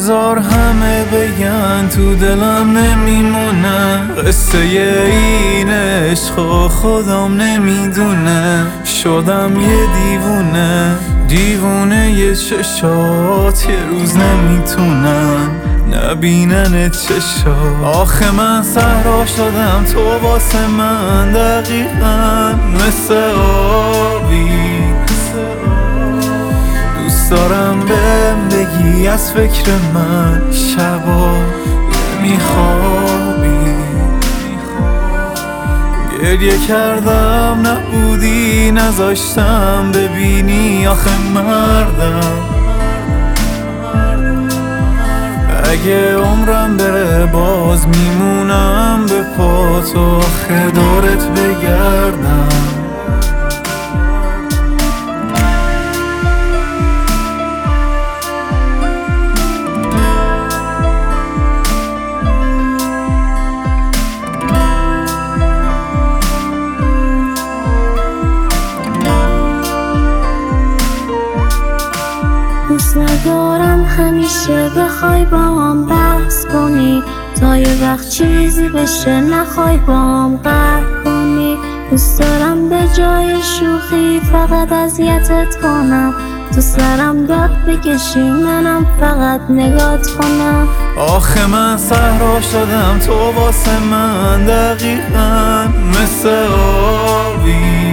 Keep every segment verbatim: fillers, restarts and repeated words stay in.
بذار همه بگن تو دلم نمیمونه، قصه این عشق و خودم نمیدونه. شدم یه دیوونه، دیوونه یه چشات یه روز نمیتونن نبینن چشات. آخه من صحرا شدم، تو واسه من دقیقاً مثل آبی. دوست دارم بهم بگی از فکر من شبا نمیخوابی. گریه کردم نبودی، نذاشتم ببینی آخه مردم. اگه عمرم بره باز میمونم به پا تو، آخه دورت بگردم. دوست ندارم همیشه بخوای با هم بحث کنی، تا یه وقت چیزی بشه نخوای با هم قهر کنی. دوست دارم به جای شوخی فقط اذیتت کنم، تو سرم داد بکشی منم فقط نگات کنم. آخه من صحرا شدم، تو واسه من دقیقاً مثل آبی.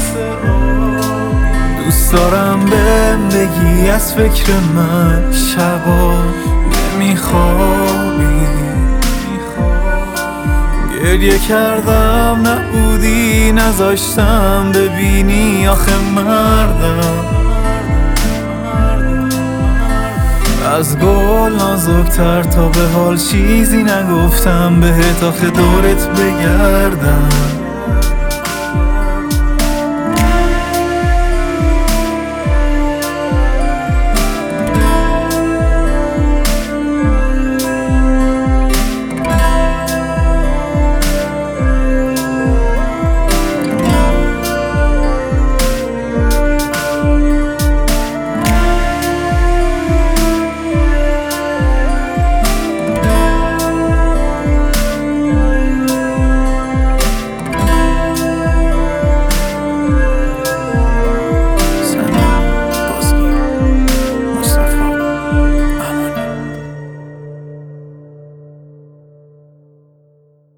دوست دارم بهم بگی از فکر من شبا نمیخوابی. گریه کردم نبودی، نذاشتم ببینی آخه مردم. از گل نازکتر تا به حال چیزی نگفتم بهت، آخه دورت بگردم.